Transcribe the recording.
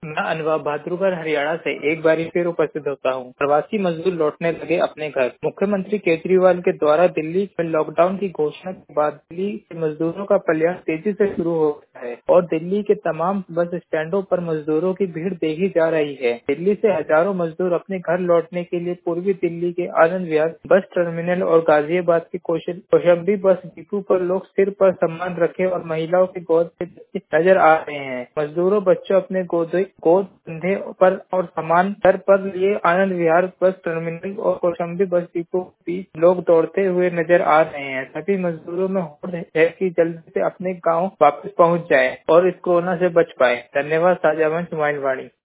मैं अनुभव भाद्रुगर हरियाणा से एक बार फिर उपस्थित होता हूँ। प्रवासी मजदूर लौटने लगे अपने घर। मुख्यमंत्री केजरीवाल के द्वारा दिल्ली में लॉकडाउन की घोषणा के बाद दिल्ली के मजदूरों का पलायन तेजी से शुरू हो गया है और दिल्ली के तमाम बस स्टैंडों पर मजदूरों की भीड़ देखी जा रही है। दिल्ली से हजारों मजदूर अपने घर लौटने के लिए पूर्वी दिल्ली के आनंद विहार बस टर्मिनल और गाजियाबाद के कौशाम्बी बस डिपो पर लोग सिर पर सामान रखे और महिलाओं की गोद में नजर आ रहे हैं। मजदूरों बच्चों अपने गोद कंधे पर और सामान सर पर लिए आनंद विहार बस टर्मिनल और कौशाम्बी बस डिपो के बीच लोग दौड़ते हुए नजर आ रहे हैं। सभी मजदूरों में होड़ है कि जल्दी से अपने गांव वापस पहुंच जाएं और इस कोरोना से बच पाए। धन्यवाद। साझा मंच मोबाइल वाणी।